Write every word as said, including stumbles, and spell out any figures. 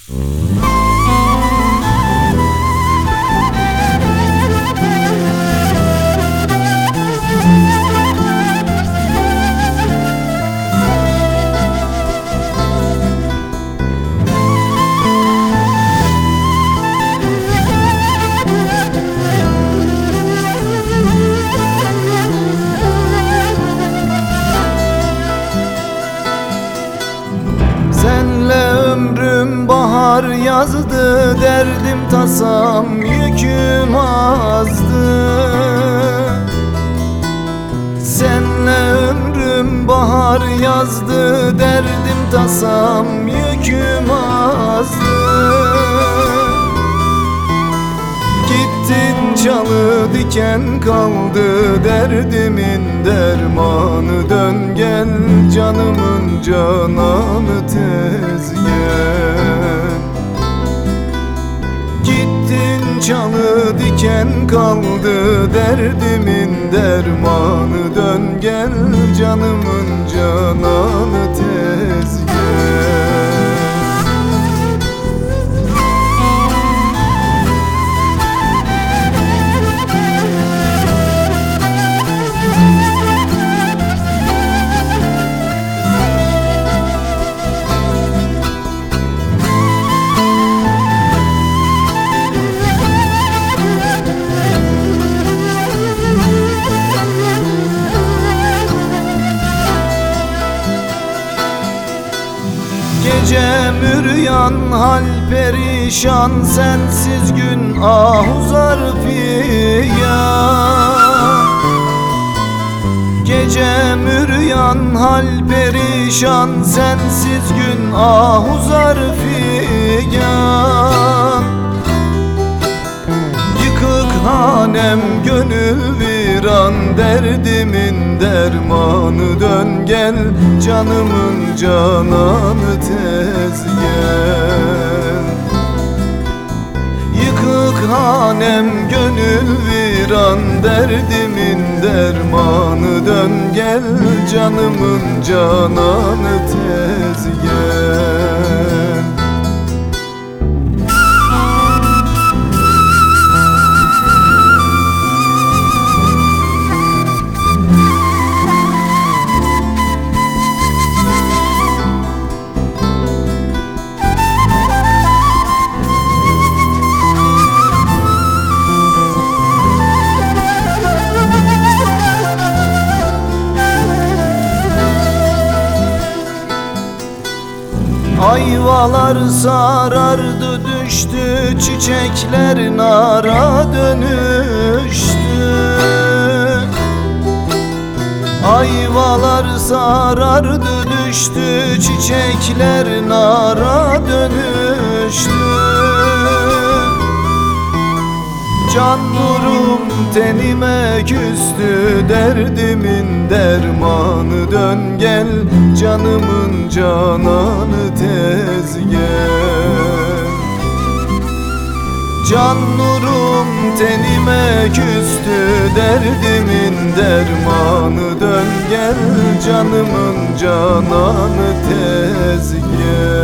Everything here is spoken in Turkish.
Senle ömrüm bahar yazdı, derdim tasam yüküm azdı. Senle ömrüm bahar yazdı, derdim tasam yüküm azdı. Gittin çalı diken kaldı, derdimin dermanı, dön gel canımın cananı tez gel. Gittin çalı diken kaldı, derdimin dermanı, dön gel canımın cananı tez gel. Gece müryan hal perişan, sensiz gün ah uzar fiyan. Gece müryan hal perişan, sensiz gün ah uzar fiyan. Yıkık hanem gönül viran, derdimin dermanı, dön gel canımın cananı tez gel. Yıkık hanem gönül viran, derdimin dermanı, dön gel canımın cananı tez gel. Ayvalar sarardı düştü, çiçekler nara dönüştü. Ayvalar sarardı düştü, çiçekler nara dönüştü. Can nurum tenime küstü, derdimin dermanı, dön gel canımın cananı tez gel. Can nurum tenime küstü, derdimin dermanı, dön gel canımın cananı tez gel.